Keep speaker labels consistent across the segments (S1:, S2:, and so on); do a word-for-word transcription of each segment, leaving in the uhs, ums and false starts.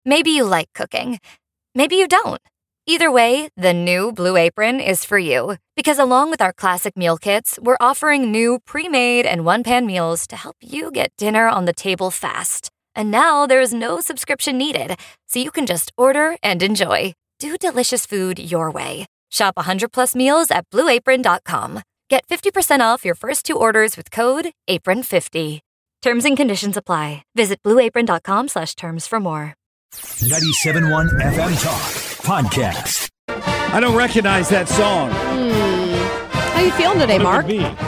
S1: Maybe you like cooking. Maybe you don't. Either way, the new Blue Apron is for you. Because along with our classic meal kits, we're offering new pre-made and one-pan meals to help you get dinner on the table fast. And now there's no subscription needed, so you can just order and enjoy. Do delicious food your way. Shop one hundred plus meals at blue apron dot com. Get fifty percent off your first two orders with code apron fifty. Terms and conditions apply. Visit blue apron dot com slash terms for more.
S2: ninety-seven point one F M Talk Podcast.
S3: I don't recognize that song.
S4: Hmm. How you feeling today, Mark?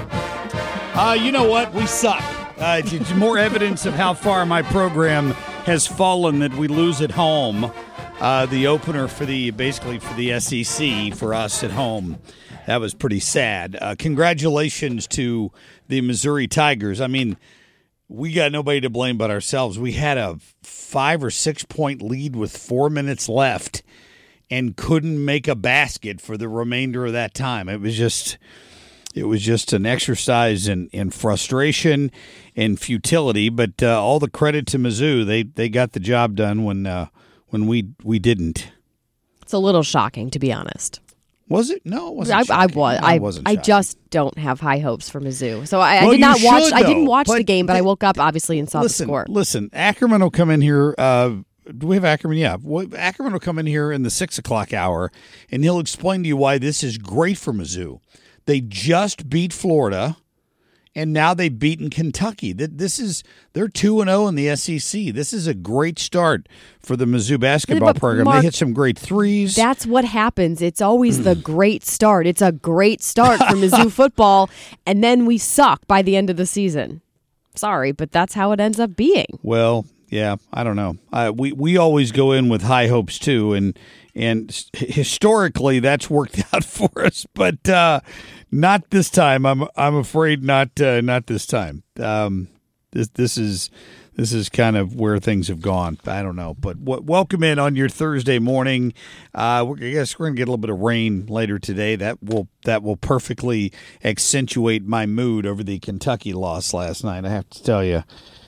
S3: Uh, you know what? We suck. Uh, it's more evidence of how far my program has fallen that we lose at home. Uh, the opener for the basically for the S E C for us at home. That was pretty sad. Uh, congratulations to the Missouri Tigers. I mean, we got nobody to blame but ourselves. We had a five or six point lead with four minutes left and couldn't make a basket for the remainder of that time. It was just, it was just an exercise in, in frustration and futility. But uh, all the credit to Mizzou. They they got the job done when uh, when we we didn't.
S4: It's a little shocking, to be honest.
S3: Was it? No, it wasn't.
S4: I, I was.
S3: No,
S4: I,
S3: it wasn't
S4: I
S3: shocking.
S4: just don't have high hopes for Mizzou. So I,
S3: Well,
S4: I did
S3: you
S4: not watch.
S3: should,
S4: I didn't
S3: though.
S4: watch
S3: But
S4: the game, but
S3: they-
S4: I woke up obviously and saw
S3: Listen,
S4: the score.
S3: listen. Ackerman will come in here. Uh, do we have Ackerman? Yeah. Well, Ackerman will come in here in the six o'clock hour, and he'll explain to you why this is great for Mizzou. They just beat Florida, and now they've beaten Kentucky. That This is they're two and zero in the S E C. This is a great start for the Mizzou basketball
S4: But,
S3: program.
S4: Mark,
S3: they hit some great threes.
S4: That's what happens. It's always the great start. It's a great start for Mizzou football, and then we suck by the end of the season. Sorry, but that's how it ends up being.
S3: Well, yeah, I don't know. Uh, we we always go in with high hopes too, and and historically that's worked out for us, but uh, not this time. I'm I'm afraid not uh, not this time. Um, this this is this is kind of where things have gone. I don't know, but w- welcome in on your Thursday morning. Uh, we're, I guess we're gonna get a little bit of rain later today. That will that will perfectly accentuate my mood over the Kentucky loss last night. I have to tell you.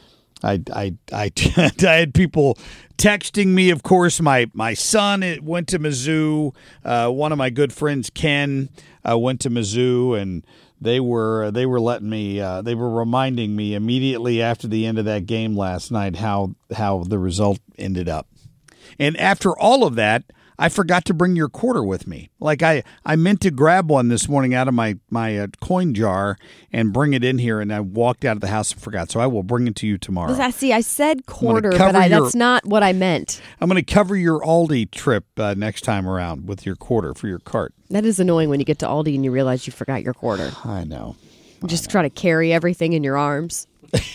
S3: I, I, I, I had people texting me, of course. My my son went to Mizzou. Uh, one of my good friends, Ken, uh, went to Mizzou, and they were they were letting me. Uh, they were reminding me immediately after the end of that game last night how how the result ended up. And after all of that, I forgot to bring your quarter with me. Like I, I meant to grab one this morning out of my my uh, coin jar and bring it in here, and I walked out of the house and forgot. So I will bring it to you tomorrow.
S4: I see. I said quarter,
S3: cover
S4: but I,
S3: your-
S4: that's not what I meant.
S3: I'm going to cover your Aldi trip uh, next time around with your quarter for your cart.
S4: That is annoying when you get to Aldi and you realize you forgot your quarter.
S3: I know.
S4: You just try to carry everything in your arms.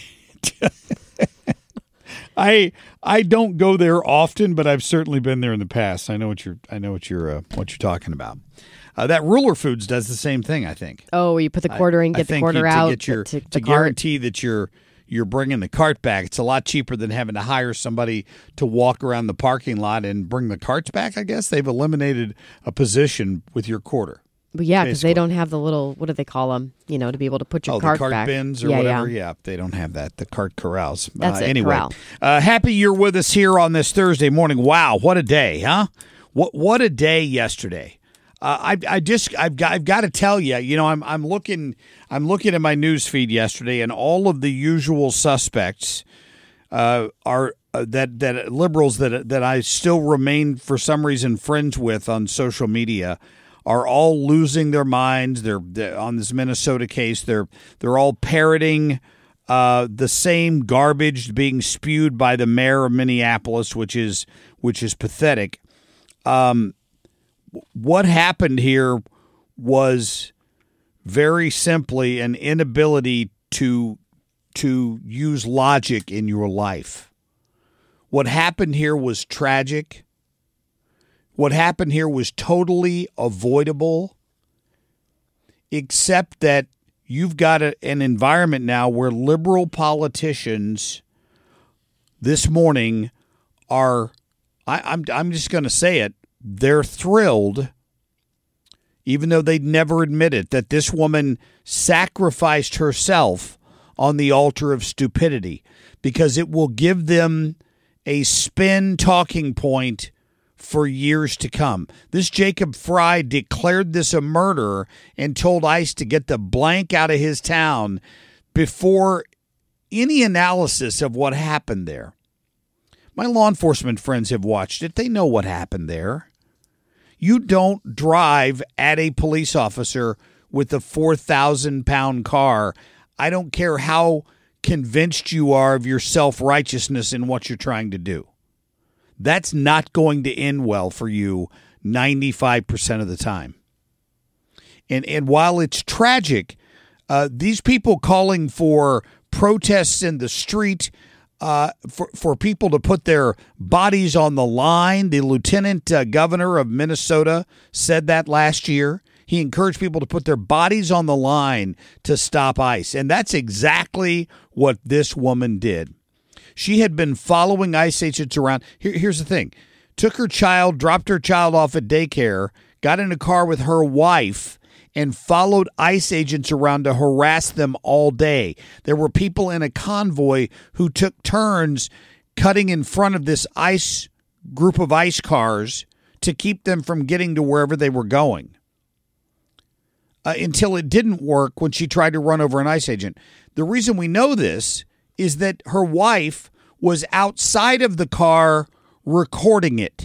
S3: I I don't go there often, but I've certainly been there in the past. I know what you're I know what you're uh, what you're talking about. Uh, that Ruler Foods does the same thing, I think.
S4: Oh, you put the quarter in,
S3: I
S4: get the
S3: think
S4: quarter
S3: you,
S4: out.
S3: to, get your,
S4: to,
S3: to
S4: the cart.
S3: guarantee that you're you're bringing the cart back. It's a lot cheaper than having to hire somebody to walk around the parking lot and bring the carts back. I guess they've eliminated a position with your quarter.
S4: But yeah, because they
S3: basically.
S4: don't have the little, what do they call them? You know, to be able to put your
S3: Oh,
S4: cart
S3: the cart
S4: back.
S3: bins or
S4: yeah,
S3: whatever.
S4: Yeah.
S3: Yeah, they don't have that. The cart corrals.
S4: That's
S3: uh,
S4: it,
S3: Anyway,
S4: corral.
S3: uh, happy you're with us here on this Thursday morning. Wow, what a day, huh? What what a day yesterday. Uh, I I just I've got I've got to tell you, you know, I'm I'm looking I'm looking at my news feed yesterday, and all of the usual suspects uh, are uh, that that liberals that that I still remain for some reason friends with on social media are all losing their minds. They're, they're on this Minnesota case. They're they're all parroting uh, the same garbage being spewed by the mayor of Minneapolis, which is which is pathetic. Um, what happened here was very simply an inability to to use logic in your life. What happened here was tragic. What happened here was totally avoidable, except that you've got a, an environment now where liberal politicians this morning are, I, I'm, I'm just going to say it, they're thrilled, even though they'd never admit it, that this woman sacrificed herself on the altar of stupidity, because it will give them a spin talking point for years to come. This Jacob Fry declared this a murder and told ICE to get the blank out of his town before any analysis of what happened there. My law enforcement friends have watched it. They know what happened there. You don't drive at a police officer with a four thousand pound car. I don't care how convinced you are of your self-righteousness in what you're trying to do. That's not going to end well for you ninety-five percent of the time. And and while it's tragic, uh, these people calling for protests in the street, uh, for, for people to put their bodies on the line, the lieutenant uh, governor of Minnesota said that last year. He encouraged people to put their bodies on the line to stop ICE. And that's exactly what this woman did. She had been following ICE agents around. Here, here's the thing. Took her child, dropped her child off at daycare, got in a car with her wife, and followed ICE agents around to harass them all day. There were people in a convoy who took turns cutting in front of this ICE group of ICE cars to keep them from getting to wherever they were going. Uh, until it didn't work when she tried to run over an ICE agent. The reason we know this is that her wife was outside of the car recording it.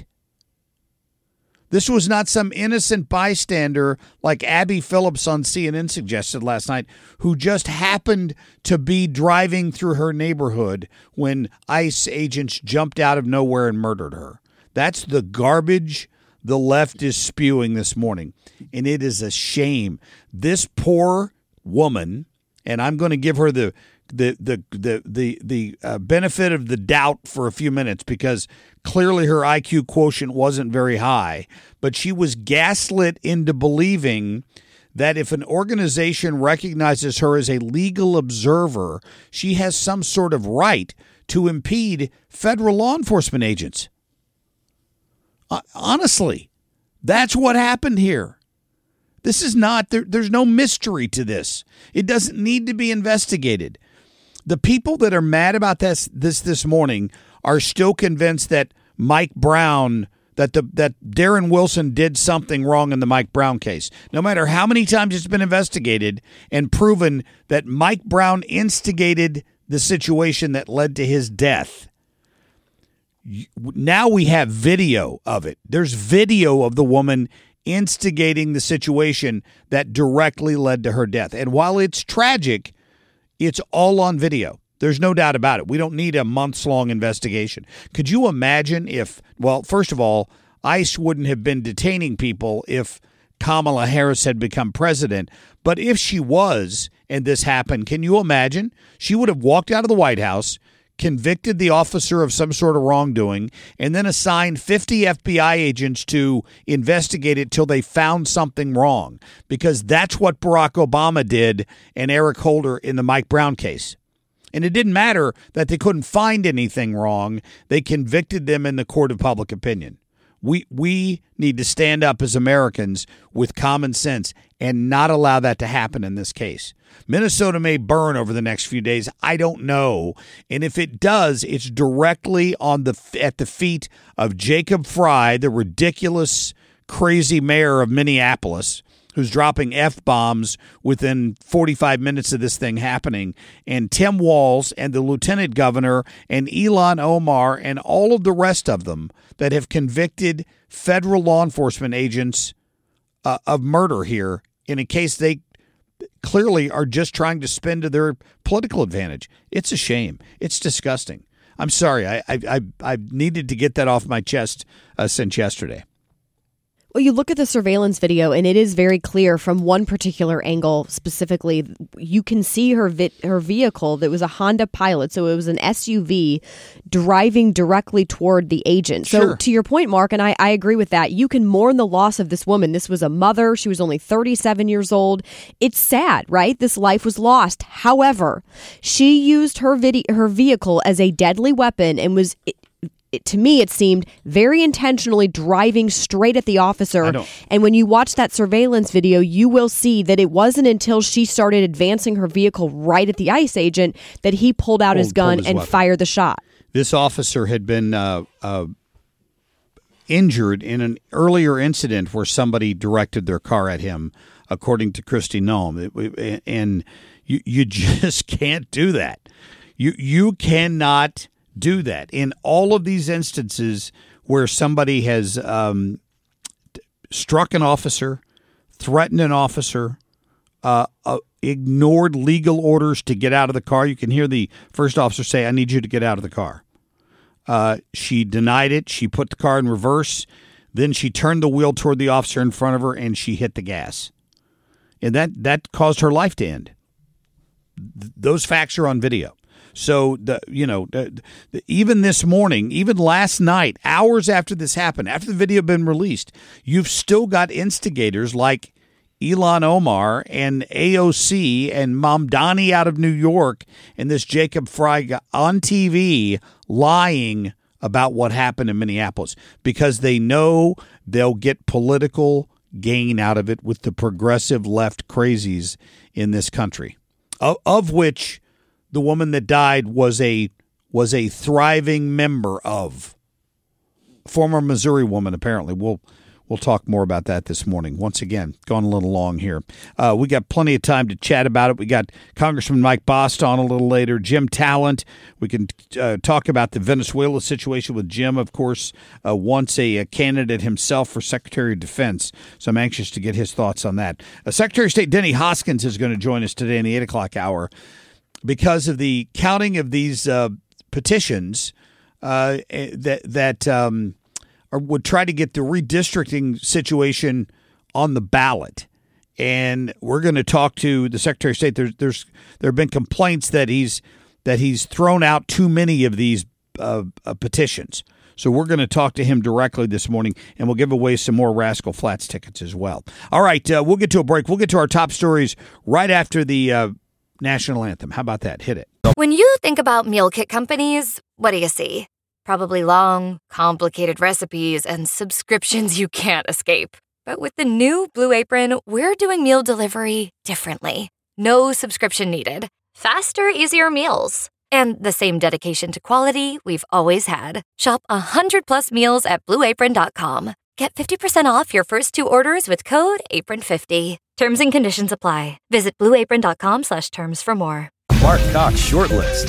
S3: This was not some innocent bystander like Abby Phillips on C N N suggested last night, who just happened to be driving through her neighborhood when ICE agents jumped out of nowhere and murdered her. That's the garbage the left is spewing this morning, and it is a shame. This poor woman, and I'm going to give her the the the the the, the uh, benefit of the doubt for a few minutes because clearly her I Q quotient wasn't very high, but she was gaslit into believing that if an organization recognizes her as a legal observer, she has some sort of right to impede federal law enforcement agents. Uh, honestly, that's what happened here. This is not, there, there's no mystery to this. It doesn't need to be investigated. The people that are mad about this this this morning are still convinced that Mike Brown, that the that Darren Wilson did something wrong in the Mike Brown case. No matter how many times it's been investigated and proven that Mike Brown instigated the situation that led to his death. Now we have video of it. There's video of the woman instigating the situation that directly led to her death. And while it's tragic, it's all on video. There's no doubt about it. We don't need a months-long investigation. Could you imagine if, well, first of all, ICE wouldn't have been detaining people if Kamala Harris had become president. But if she was, and this happened, can you imagine? She would have walked out of the White House, convicted the officer of some sort of wrongdoing, and then assigned fifty F B I agents to investigate it till they found something wrong. Because that's what Barack Obama did and Eric Holder in the Mike Brown case. And it didn't matter that they couldn't find anything wrong. They convicted them in the court of public opinion. We we need to stand up as Americans with common sense and not allow that to happen in this case. Minnesota may burn over the next few days. I don't know. And if it does, it's directly on the at the feet of Jacob Fry, the ridiculous, crazy mayor of Minneapolis, who's dropping F-bombs within forty-five minutes of this thing happening, and Tim Walz and the lieutenant governor and Ilhan Omar and all of the rest of them that have convicted federal law enforcement agents uh, of murder here in a case they clearly are just trying to spin to their political advantage. It's a shame. It's disgusting. I'm sorry. I I I, I needed to get that off my chest uh, since yesterday.
S4: Well, you look at the surveillance video, and it is very clear from one particular angle specifically. You can see her vi- her vehicle that was a Honda Pilot, so it was an S U V driving directly toward the agent. So
S3: Sure.
S4: to your point, Mark, and I, I agree with that, you can mourn the loss of this woman. This was a mother. She was only thirty-seven years old. It's sad, right? This life was lost. However, she used her vid- her vehicle as a deadly weapon and was... It, to me, it seemed very intentionally driving straight at the officer. And when you watch that surveillance video, you will see that it wasn't until she started advancing her vehicle right at the ICE agent that he pulled out
S3: Pulled-
S4: his gun
S3: pulled his
S4: and
S3: weapon.
S4: fired the shot.
S3: This officer had been uh, uh, injured in an earlier incident where somebody directed their car at him, according to Kristi Noem. And you, you just can't do that. You you cannot do that. In all of these instances where somebody has um, struck an officer, threatened an officer, uh, uh, ignored legal orders to get out of the car, you can hear the first officer say, "I need you to get out of the car." Uh, she denied it. She put the car in reverse. Then she turned the wheel toward the officer in front of her, and she hit the gas. And that, that caused her life to end. Th- those facts are on video. So, the you know, the, the, even this morning, even last night, hours after this happened, after the video had been released, you've still got instigators like Ilhan Omar and A O C and Mamdani out of New York and this Jacob Frey guy on T V lying about what happened in Minneapolis because they know they'll get political gain out of it with the progressive left crazies in this country, of, of which the woman that died was a was a thriving member of. Former Missouri woman, apparently. We'll we'll talk more about that this morning. Once again, going a little long here. Uh, we got plenty of time to chat about it. We got Congressman Mike Bost on a little later. Jim Talent. We can uh, talk about the Venezuela situation with Jim, of course, uh, once a, a candidate himself for Secretary of Defense. So I'm anxious to get his thoughts on that. Uh, Secretary of State Denny Hoskins is going to join us today in the eight o'clock hour because of the counting of these uh, petitions uh, that that. Um, Or would try to get the redistricting situation on the ballot. And we're going to talk to the Secretary of State. There's, there's, there have been complaints that he's that he's thrown out too many of these uh, uh, petitions. So we're going to talk to him directly this morning, and we'll give away some more Rascal Flatts tickets as well. All right, uh, we'll get to a break. We'll get to our top stories right after the uh, national anthem. How about that? Hit it.
S1: When you think about meal kit companies, what do you see? Probably long, complicated recipes and subscriptions you can't escape. But with the new Blue Apron, we're doing meal delivery differently. No subscription needed. Faster, easier meals. And the same dedication to quality we've always had. Shop one hundred plus meals at blue apron dot com. Get fifty percent off your first two orders with code apron fifty. Terms and conditions apply. Visit blue apron dot com slash terms for more.
S2: Mark Cox Shortlist.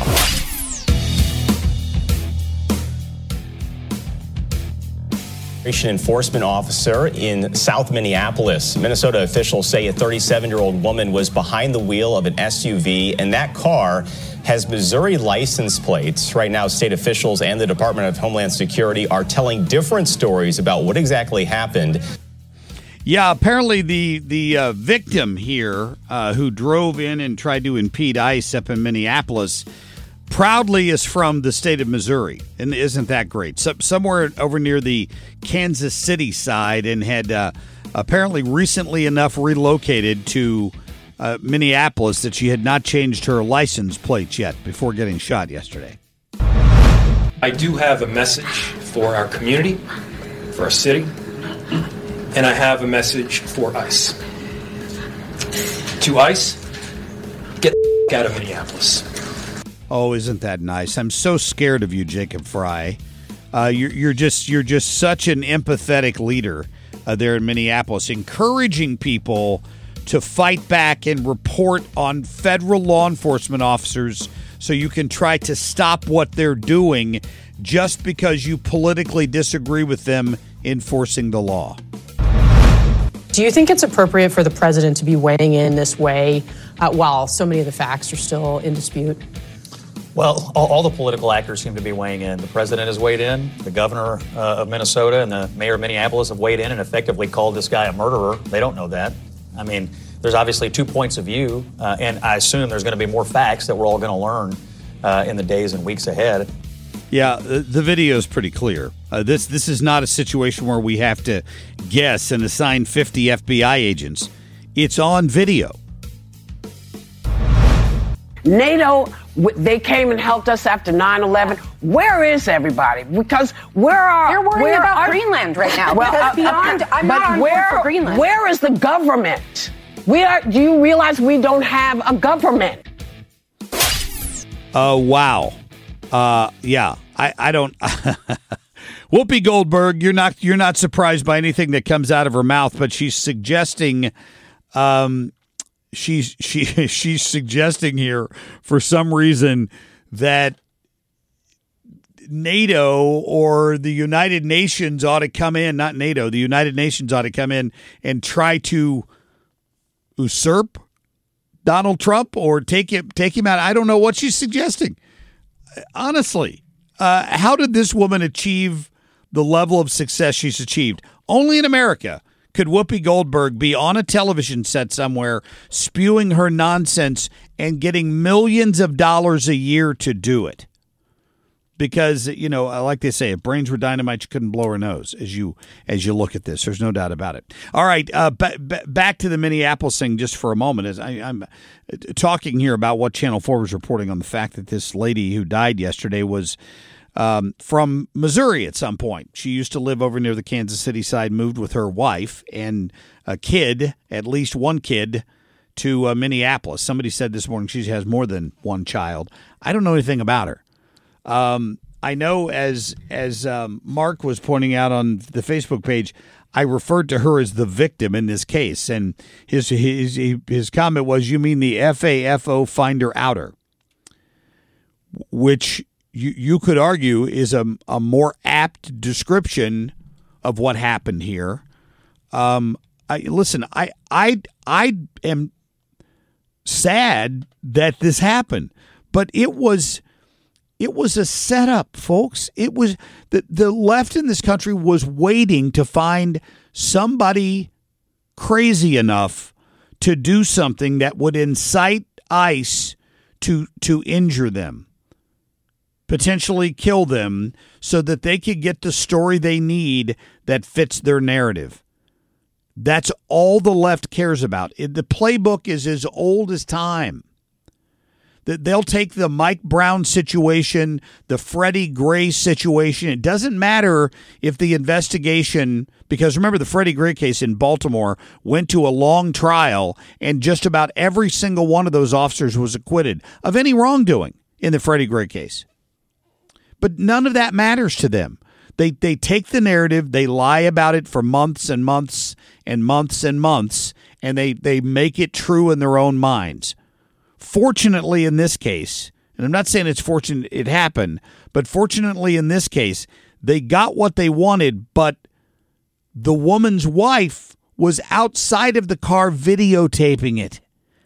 S5: Enforcement officer in South Minneapolis. Minnesota officials say a thirty-seven-year-old woman was behind the wheel of an S U V, and that car has Missouri license plates. Right now, state officials and the Department of Homeland Security are telling different stories about what exactly happened.
S3: Yeah, apparently the the uh, victim here uh, who drove in and tried to impede ICE up in Minneapolis proudly is from the state of Missouri, and isn't that great? So, somewhere over near the Kansas City side, and had uh, apparently recently enough relocated to uh, Minneapolis that she had not changed her license plates yet before getting shot yesterday.
S6: I do have a message for our community, for our city, and I have a message for ICE. To ICE, get the out of Minneapolis.
S3: Oh, isn't that nice? I'm so scared of you, Jacob Frey. Uh, you're, you're just you're just such an empathetic leader uh, there in Minneapolis, encouraging people to fight back and report on federal law enforcement officers so you can try to stop what they're doing just because you politically disagree with them enforcing the law.
S7: Do you think it's appropriate for the president to be weighing in this way uh, while so many of the facts are still in dispute?
S8: Well, all, all the political actors seem to be weighing in. The president has weighed in. The governor uh, of Minnesota and the mayor of Minneapolis have weighed in and effectively called this guy a murderer. They don't know that. I mean, there's obviously two points of view, uh, and I assume there's going to be more facts that we're all going to learn uh, in the days and weeks ahead.
S3: Yeah, the, the video is pretty clear. Uh, this this is not a situation where we have to guess and assign fifty F B I agents. It's on video.
S9: NATO, they came and helped us after nine eleven. Where is everybody? Because where are...
S10: You're worried
S9: where
S10: about
S9: are,
S10: Greenland right now.
S9: Well,
S10: because
S9: uh,
S10: beyond,
S9: uh,
S10: I'm
S9: but
S10: not on
S9: where,
S10: board for Greenland.
S9: Where is the government? We are. Do you realize we don't have a government?
S3: Uh, wow. Uh, yeah, I, I don't. Whoopi Goldberg, you're not you're not surprised by anything that comes out of her mouth, but she's suggesting, um, she's she she's suggesting here for some reason that NATO or the United Nations ought to come in, not NATO, the United Nations ought to come in and try to usurp Donald Trump or take him take him out. I don't know what she's suggesting. Honestly, uh, how did this woman achieve the level of success she's achieved? Only in America could Whoopi Goldberg be on a television set somewhere spewing her nonsense and getting millions of dollars a year to do it. Because, you know, like they say, if brains were dynamite, you couldn't blow her nose as you as you look at this. There's no doubt about it. All right, uh, b- b- back to the Minneapolis thing just for a moment. As I, I'm talking here about what Channel four was reporting on the fact that this lady who died yesterday was um, from Missouri at some point. She used to live over near the Kansas City side, moved with her wife and a kid, at least one kid, to uh, Minneapolis. Somebody said this morning she has more than one child. I don't know anything about her. Um, I know as as um, Mark was pointing out on the Facebook page, I referred to her as the victim in this case, and his his his comment was, "You mean the F A F O finder outer," which you you could argue is a a more apt description of what happened here. Um, I listen, I I I am sad that this happened, but it was. It was a setup, folks. It was the, the left in this country was waiting to find somebody crazy enough to do something that would incite ICE to to injure them, potentially kill them, so that they could get the story they need that fits their narrative. That's all the left cares about. It, the playbook is as old as time. They'll take the Mike Brown situation, the Freddie Gray situation. It doesn't matter if the investigation, because remember the Freddie Gray case in Baltimore went to a long trial and just about every single one of those officers was acquitted of any wrongdoing in the Freddie Gray case. But none of that matters to them. They they take the narrative, they lie about it for months and months and months and months, and they, they make it true in their own minds. Fortunately, in this case, and I'm not saying it's fortunate it happened, but fortunately in this case, they got what they wanted, but the woman's wife was outside of the car videotaping it.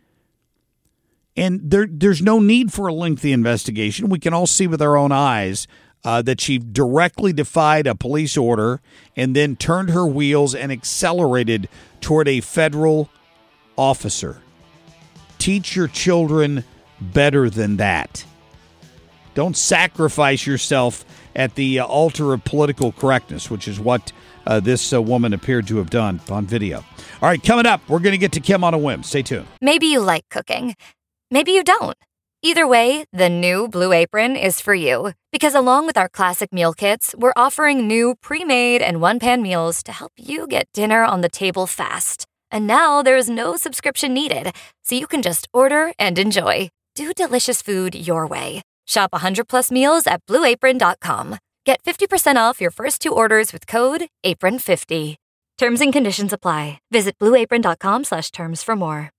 S3: And there, there's no need for a lengthy investigation. We can all see with our own eyes uh, that she directly defied a police order and then turned her wheels and accelerated toward a federal officer. Teach your children better than that. Don't sacrifice yourself at the uh, altar of political correctness, which is what uh, this uh, woman appeared to have done on video. All right, coming up, we're going to get to Kim on a whim. Stay tuned.
S1: Maybe you like cooking. Maybe you don't. Either way, the new Blue Apron is for you. Because along with our classic meal kits, we're offering new pre-made and one-pan meals to help you get dinner on the table fast. And now there's no subscription needed, so you can just order and enjoy. Do delicious food your way. Shop one hundred plus meals at blue apron dot com. Get fifty percent off your first two orders with code apron fifty. Terms and conditions apply. Visit blue apron dot com slash terms for more.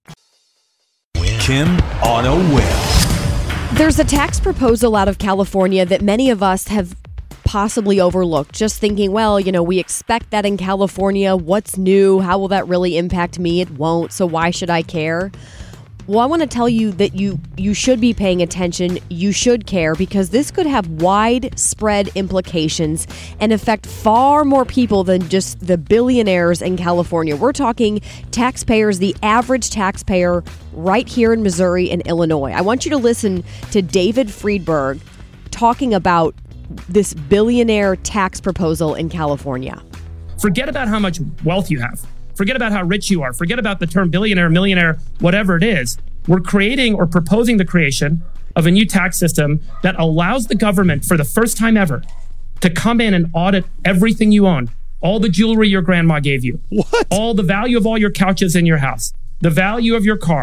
S2: Kim on a whim.
S4: There's a tax proposal out of California that many of us have possibly overlooked, just thinking, well, you know, we expect that in California. What's new? How will that really impact me? It won't. So why should I care? Well, I want to tell you that you you should be paying attention. You should care, because this could have widespread implications and affect far more people than just the billionaires in California. We're talking taxpayers, the average taxpayer right here in Missouri and Illinois. I want you to listen to David Friedberg talking about this billionaire tax proposal in California.
S10: Forget about how much wealth you have. Forget about how rich you are. Forget about the term billionaire, millionaire, whatever it is. We're creating or proposing the creation of a new tax system that allows the government, for the first time ever, to come in and audit everything you own. All the jewelry your grandma gave you.
S3: What?
S10: All the value of all your couches in your house. The value of your car.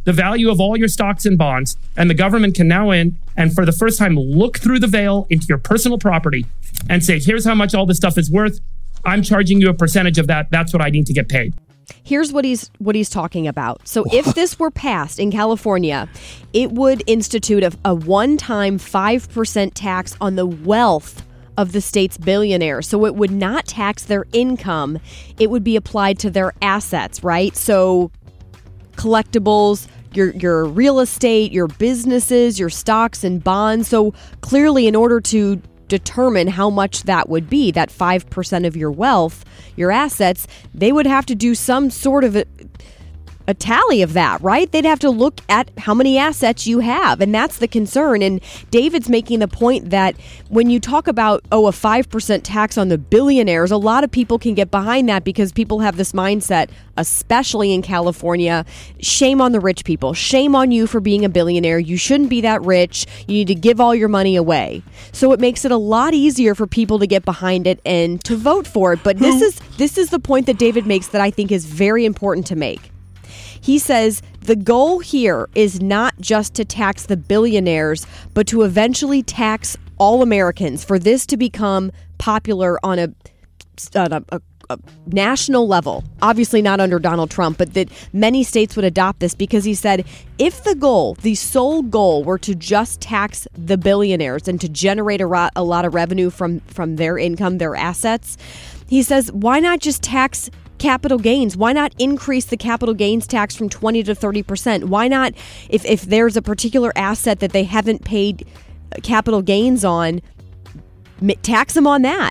S10: the value of all your stocks and bonds, and the government can now in and for the first time look through the veil into your personal property and say, here's how much all this stuff is worth. I'm charging you a percentage of that. That's what I need to get paid.
S4: Here's what he's what he's talking about. So if this were passed in California, it would institute a, a one-time five percent tax on the wealth of the state's billionaires. So it would not tax their income. It would be applied to their assets, right? So collectibles, your your real estate, your businesses, your stocks and bonds. So clearly, in order to determine how much that would be, that five percent of your wealth, your assets, they would have to do some sort of a, a tally of that, right? They'd have to look at how many assets you have, and that's the concern. And David's making the point that when you talk about, oh, a five percent tax on the billionaires, a lot of people can get behind that because people have this mindset, especially in California, shame on the rich people. Shame on you for being a billionaire. You shouldn't be that rich. You need to give all your money away. So it makes it a lot easier for people to get behind it and to vote for it. But this is this is the point that David makes that I think is very important to make. He says the goal here is not just to tax the billionaires, but to eventually tax all Americans, for this to become popular on a, on a, a, a national level. Obviously not under Donald Trump, but that many states would adopt this, because he said if the goal, the sole goal, were to just tax the billionaires and to generate a, ro- a lot of revenue from, from their income, their assets, he says, why not just tax capital gains? Why not increase the capital gains tax from twenty to thirty percent? Why not, if, if there's a particular asset that they haven't paid capital gains on, tax them on that?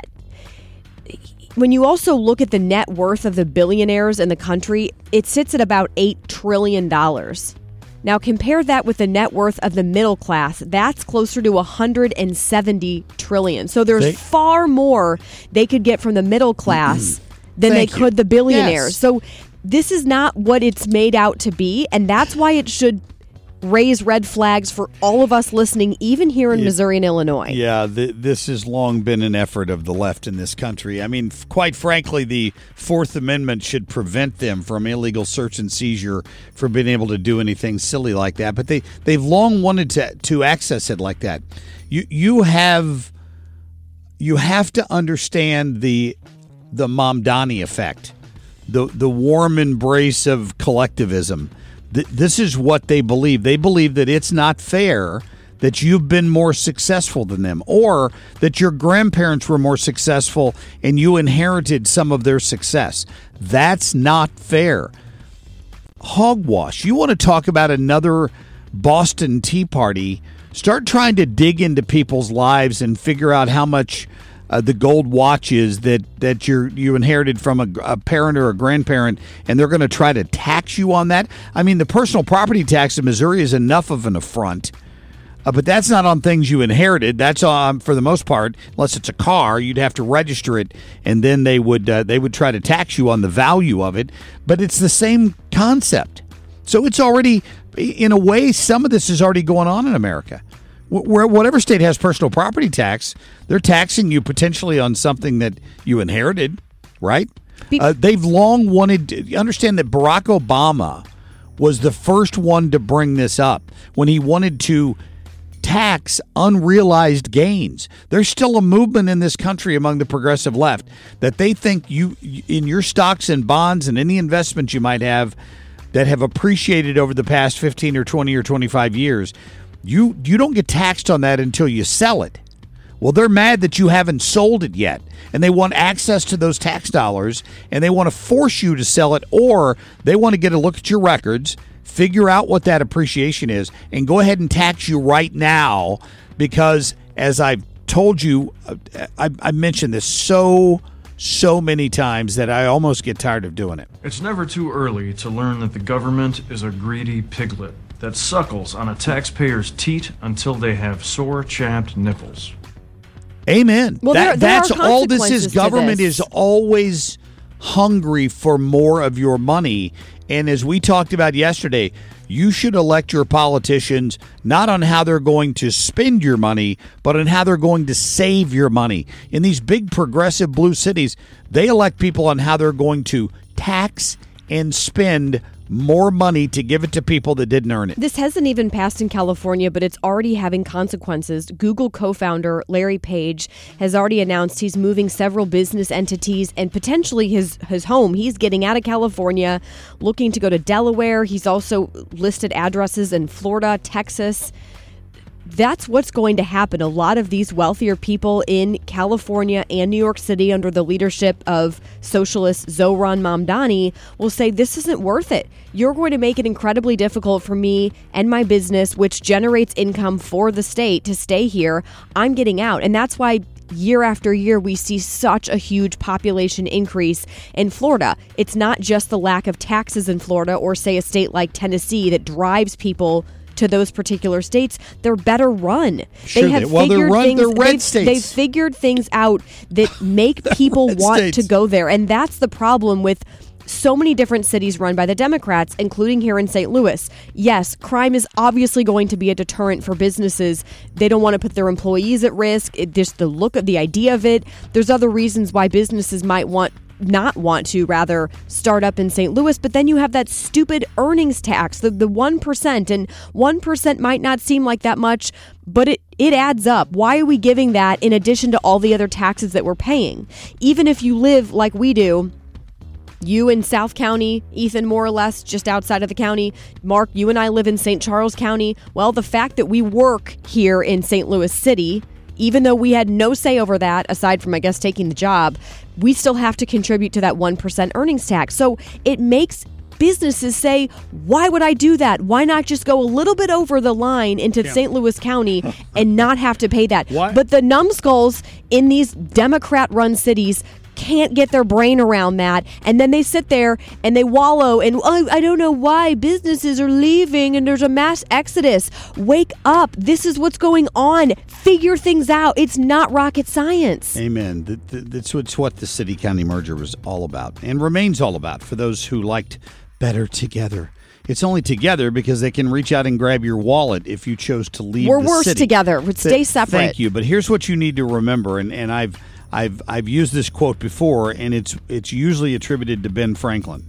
S4: When you also look at the net worth of the billionaires in the country, it sits at about eight trillion dollars. Now compare that with the net worth of the middle class. That's closer to one hundred seventy trillion dollars. So there's they, far more they could get from the middle class than they you. could the billionaires. Yes. So this is not what it's made out to be, and that's why it should raise red flags for all of us listening, even here in it, Missouri and Illinois.
S3: Yeah, the, this has long been an effort of the left in this country. I mean, f- quite frankly, the Fourth Amendment should prevent them from illegal search and seizure, for being able to do anything silly like that. But they, they've long wanted to, to access it like that. You you have you have to understand the the Mamdani effect, the the warm embrace of collectivism. Th- this is what they believe. They believe that it's not fair that you've been more successful than them, or that your grandparents were more successful and you inherited some of their success. That's not fair. Hogwash. You want to talk about another Boston Tea Party? Start trying to dig into people's lives and figure out how much Uh, the gold watches that that you you inherited from a, a parent or a grandparent, and they're going to try to tax you on that. I mean, the personal property tax in Missouri is enough of an affront, uh, but that's not on things you inherited. That's on, for the most part, unless it's a car, you'd have to register it, and then they would uh, they would try to tax you on the value of it. But it's the same concept. So it's already, in a way, some of this is already going on in America. Where whatever state has personal property tax, they're taxing you potentially on something that you inherited, right? Uh, they've long wanted to understand that Barack Obama was the first one to bring this up when he wanted to tax unrealized gains. There's still a movement in this country among the progressive left that they think you, in your stocks and bonds and any investments you might have that have appreciated over the past fifteen or twenty or twenty-five years, You you don't get taxed on that until you sell it. Well, they're mad that you haven't sold it yet, and they want access to those tax dollars, and they want to force you to sell it, or they want to get a look at your records, figure out what that appreciation is, and go ahead and tax you right now, because, as I've told you, I, I mentioned this so, so many times that I almost get tired of doing it.
S11: It's never too early to learn that the government is a greedy piglet that suckles on a taxpayer's teat until they have sore, chapped nipples.
S3: Amen.
S4: Well,
S3: that,
S4: there, there
S3: that's
S4: are
S3: all this is.
S4: to
S3: Government
S4: this.
S3: is always hungry for more of your money. And as we talked about yesterday, you should elect your politicians not on how they're going to spend your money, but on how they're going to save your money. In these big progressive blue cities, they elect people on how they're going to tax and spend more money to give it to people that didn't earn it.
S4: This hasn't even passed in California, but it's already having consequences. Google co-founder Larry Page has already announced he's moving several business entities and potentially his, his home. He's getting out of California, looking to go to Delaware. He's also listed addresses in Florida, Texas. That's what's going to happen. A lot of these wealthier people in California and New York City under the leadership of socialist Zohran Mamdani will say, this isn't worth it. You're going to make it incredibly difficult for me and my business, which generates income for the state, to stay here. I'm getting out. And that's why year after year, we see such a huge population increase in Florida. It's not just the lack of taxes in Florida or, say, a state like Tennessee that drives people to those particular states. They're better run.
S3: Sure
S4: they have
S3: they, well,
S4: figured
S3: they're run,
S4: things.
S3: they're red
S4: they've,
S3: states.
S4: They've figured things out that make people want
S3: states.
S4: to go there, and that's the problem with so many different cities run by the Democrats, including here in Saint Louis. Yes, crime is obviously going to be a deterrent for businesses. They don't want to put their employees at risk. It, just the look of the idea of it. There's other reasons why businesses might want not want to rather start up in Saint Louis, but then you have that stupid earnings tax, the the one percent, and one percent might not seem like that much, but it it adds up. Why are we giving that in addition to all the other taxes that we're paying? Even if you live like we do, you in South County, Ethan more or less just outside of the county, Mark, you and I live in Saint Charles County. Well, the fact that we work here in Saint Louis City, even though we had no say over that, aside from, I guess, taking the job, we still have to contribute to that one percent earnings tax. So it makes businesses say, why would I do that? Why not just go a little bit over the line into
S3: Yeah.
S4: Saint Louis County and not have to pay that?
S3: Why?
S4: But the numbskulls in these Democrat-run cities can't get their brain around that, and then they sit there and they wallow and oh, I don't know why businesses are leaving and there's a mass exodus. Wake up. This is what's going on. Figure things out. It's not rocket science.
S3: Amen. Th- th- That's what's what the city-county merger was all about and remains all about for those who liked better together. It's only together because they can reach out and grab your wallet if you chose to leave
S4: We're
S3: the
S4: worse
S3: city.
S4: together. We'd stay
S3: Th-
S4: separate.
S3: Thank you. But here's what you need to remember, and, and I've I've I've used this quote before, and it's it's usually attributed to Ben Franklin.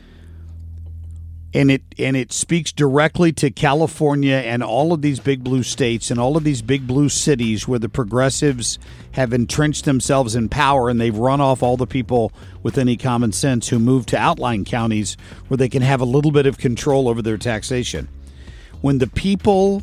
S3: And it and it speaks directly to California and all of these big blue states and all of these big blue cities where the progressives have entrenched themselves in power, and they've run off all the people with any common sense who move to outlying counties where they can have a little bit of control over their taxation. When the people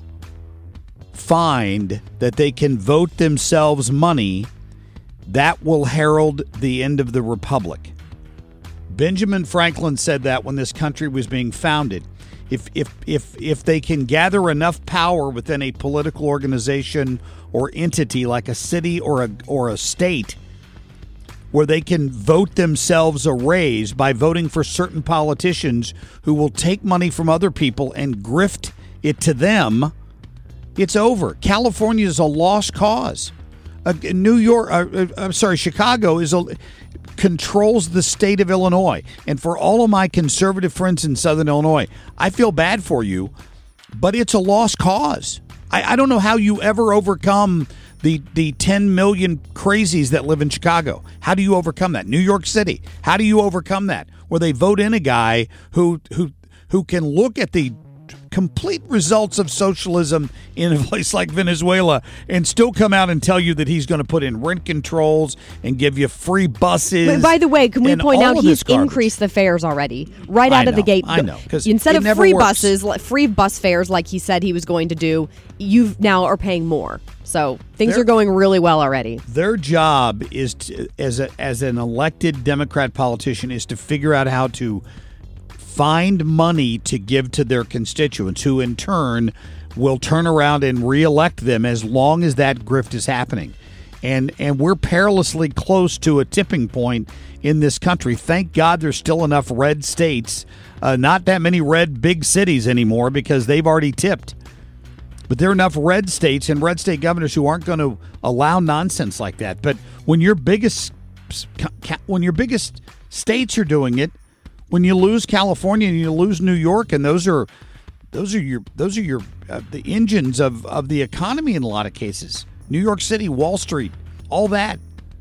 S3: find that they can vote themselves money, that will herald the end of the republic. Benjamin Franklin said that when this country was being founded. If if if if they can gather enough power within a political organization or entity like a city or a or a state where they can vote themselves a raise by voting for certain politicians who will take money from other people and grift it to them, it's over. California is a lost cause. Uh, New York, uh, uh, I'm sorry, Chicago is a, controls the state of Illinois. And for all of my conservative friends in Southern Illinois, I feel bad for you, but it's a lost cause. I, I don't know how you ever overcome the, the ten million crazies that live in Chicago. How do you overcome that? New York City, how do you overcome that? Where they vote in a guy who who who can look at the complete results of socialism in a place like Venezuela and still come out and tell you that he's going to put in rent controls and give you free buses.
S4: But by the way, can we
S3: and
S4: point
S3: all
S4: out
S3: of
S4: he's
S3: this garbage.
S4: increased the fares already right
S3: I
S4: out of the
S3: know,
S4: gate?
S3: I know, 'cause
S4: Instead
S3: it
S4: of
S3: never
S4: free
S3: works.
S4: buses, like free bus fares like he said he was going to do, you now are paying more. So things
S3: They're-
S4: are going really well already.
S3: Their job is to, as a, as an elected Democrat politician is to figure out how to find money to give to their constituents, who in turn will turn around and reelect them as long as that grift is happening. And and we're perilously close to a tipping point in this country. Thank God there's still enough red states, uh, not that many red big cities anymore because they've already tipped. But there are enough red states and red state governors who aren't going to allow nonsense like that. But when your biggest when your biggest states are doing it, when you lose California and you lose New York, and those are those are your those are your uh, the engines of, of the economy in a lot of cases. New York City, Wall Street, all that.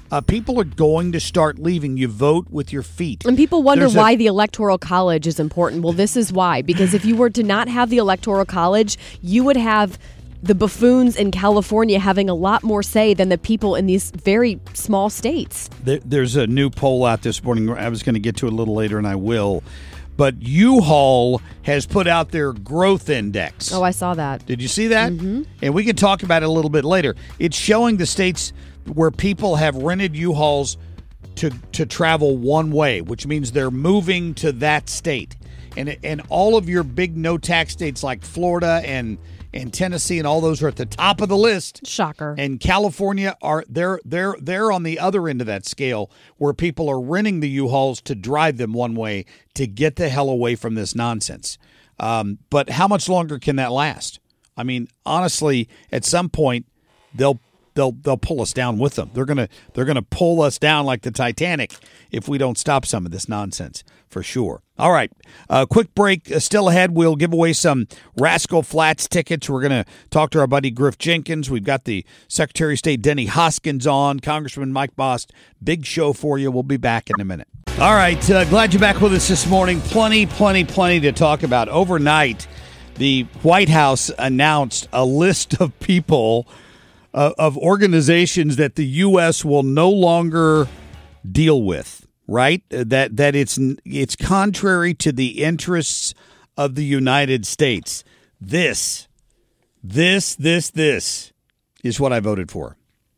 S3: Uh, people are going to start leaving. You vote with your feet.
S4: And people wonder
S3: There's
S4: why
S3: a-
S4: the Electoral College is important. Well, this is why. Because if you were to not have the Electoral College, you would have the buffoons in California having a lot more say than the people in these very small states.
S3: There, there's a new poll out this morning. I was going to get to it a little later, and I will. But U-Haul has put out their growth index.
S4: Oh, I saw that.
S3: Did you see that?
S4: Mm-hmm.
S3: And we can talk about it a little bit later. It's showing the states where people have rented U-Hauls to to travel one way, which means they're moving to that state. And and all of your big no-tax states like Florida and and Tennessee and all those are at the top of the list.
S4: Shocker.
S3: And California are they're they're they're on the other end of that scale where people are renting the U-Hauls to drive them one way to get the hell away from this nonsense. Um, but how much longer can that last? I mean, honestly, at some point they'll they'll they'll pull us down with them. They're gonna they're gonna pull us down like the Titanic if we don't stop some of this nonsense, for sure. All right, uh, quick break uh, still ahead. We'll give away some Rascal Flatts tickets. We're going to talk to our buddy Griff Jenkins. We've got the Secretary of State Denny Hoskins on, Congressman Mike Bost. Big show for you. We'll be back in a minute. All right, uh, glad you're back with us this morning. Plenty, plenty, plenty to talk about. Overnight, the White House announced a list of people, uh, of organizations that the U S will no longer deal with. Right? That that it's it's contrary to the interests of the United States. This, this, this, this is what I voted for.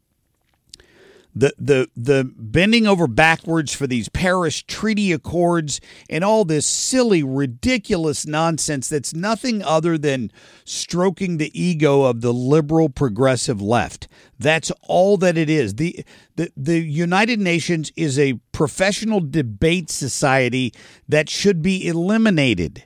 S3: The the the bending over backwards for these Paris Treaty Accords and all this silly, ridiculous nonsense that's nothing other than stroking the ego of the liberal progressive left. That's all that it is. The, the the United Nations is a professional debate society that should be eliminated.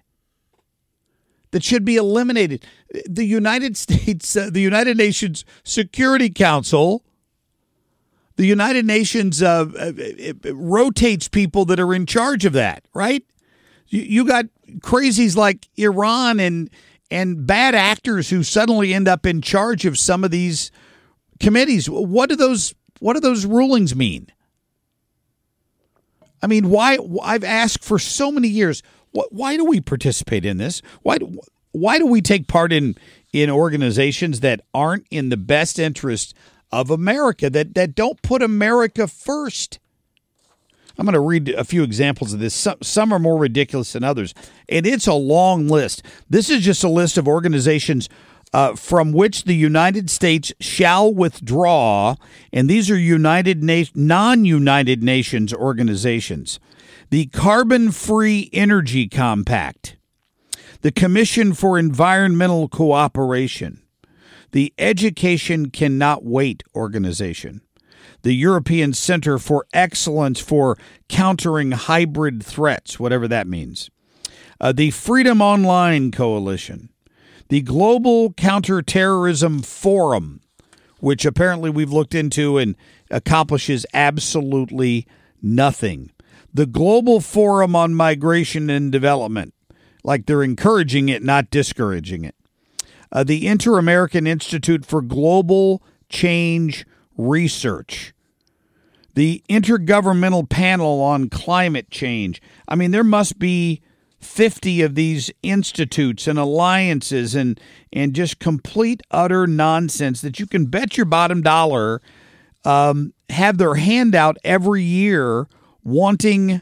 S3: That should be eliminated. The United States, uh, the United Nations Security Council, the United Nations uh, it, it rotates people that are in charge of that, right? You, you got crazies like Iran and and bad actors who suddenly end up in charge of some of these committees. What do those what do those rulings mean? I mean, why? I've asked for so many years. Why do we participate in this? Why? Why do we take part in in organizations that aren't in the best interest of America? That that don't put America first. I'm going to read a few examples of this. Some, some are more ridiculous than others, and it's a long list. This is just a list of organizations Uh, from which the United States shall withdraw, and these are United Na- non-United Nations organizations. The Carbon-Free Energy Compact, the Commission for Environmental Cooperation, the Education Cannot Wait organization, the European Center for Excellence for Countering Hybrid Threats, whatever that means, uh, the Freedom Online Coalition, the Global Counterterrorism Forum, which apparently we've looked into and accomplishes absolutely nothing. The Global Forum on Migration and Development, like they're encouraging it, not discouraging it. Uh, the Inter-American Institute for Global Change Research. The Intergovernmental Panel on Climate Change. I mean, there must be fifty of these institutes and alliances and and just complete, utter nonsense that you can bet your bottom dollar um, have their hand out every year wanting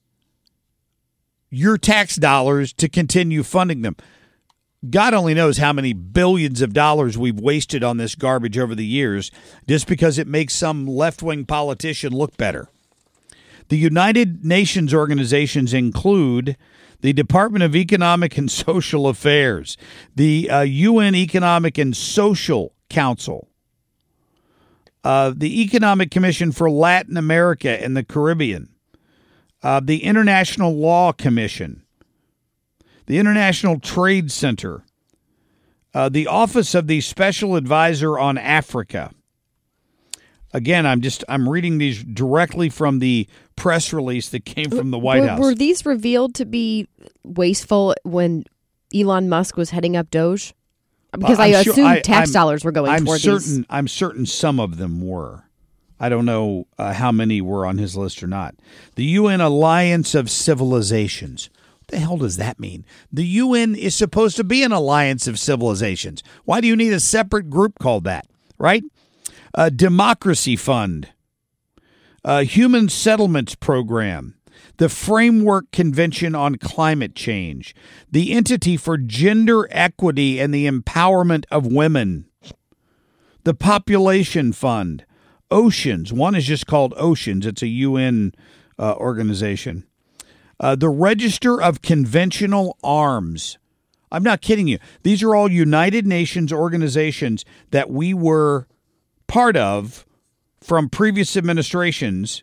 S3: your tax dollars to continue funding them. God only knows how many billions of dollars we've wasted on this garbage over the years just because it makes some left-wing politician look better. The United Nations organizations include the Department of Economic and Social Affairs, the uh, U N Economic and Social Council, uh, the Economic Commission for Latin America and the Caribbean, uh, the International Law Commission, the International Trade Center, uh, the Office of the Special Advisor on Africa. Again, I'm just I'm reading these directly from the press release that came from the White
S4: were,
S3: House.
S4: Were these revealed to be wasteful when Elon Musk was heading up Doge? Because
S3: I'm
S4: I
S3: sure-
S4: assume
S3: I-
S4: tax
S3: I'm-
S4: dollars were going
S3: I'm
S4: toward
S3: certain,
S4: these.
S3: I'm certain some of them were. I don't know uh, how many were on his list or not. The U N Alliance of Civilizations. What the hell does that mean? The U N is supposed to be an alliance of civilizations. Why do you need a separate group called that, right? Uh, Democracy Fund. Uh, Human Settlements Program. The Framework Convention on Climate Change. The Entity for Gender Equity and the Empowerment of Women. The Population Fund. Oceans. One is just called Oceans. It's a U N uh, organization. Uh, the Register of Conventional Arms. I'm not kidding you. These are all United Nations organizations that we were part of from previous administrations.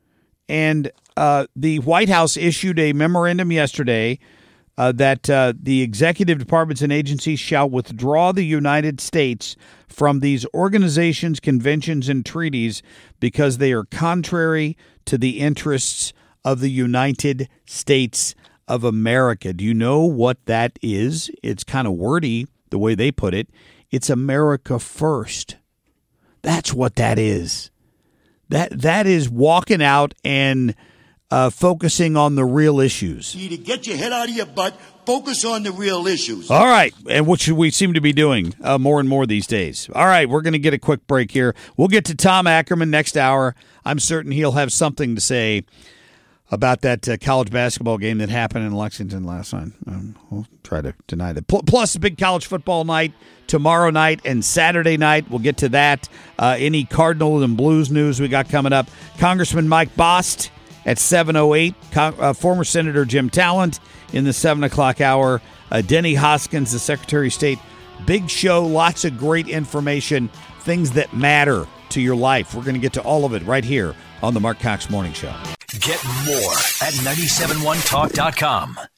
S3: And uh, the White House issued a memorandum yesterday Uh, that uh, the executive departments and agencies shall withdraw the United States from these organizations, conventions, and treaties because they are contrary to the interests of the United States of America. Do you know what that is? It's kind of wordy the way they put it. It's America first. That's what that is. That that is walking out and Uh, focusing on the real issues.
S12: You need to get your head out of your butt, focus on the real issues.
S3: All right, and which we seem to be doing uh, more and more these days. All right, we're going to get a quick break here. We'll get to Tom Ackerman next hour. I'm certain he'll have something to say about that uh, college basketball game that happened in Lexington last night. Um, we'll try to deny that. Plus, a big college football night tomorrow night and Saturday night. We'll get to that. Uh, any Cardinals and Blues news we got coming up. Congressman Mike Bost at seven oh eight, uh, former Senator Jim Talent in the seven o'clock hour. Uh, Denny Hoskins, the Secretary of State. Big show, lots of great information, things that matter to your life. We're going to get to all of it right here on the Mark Cox Morning Show.
S2: Get more at nine seven one talk dot com.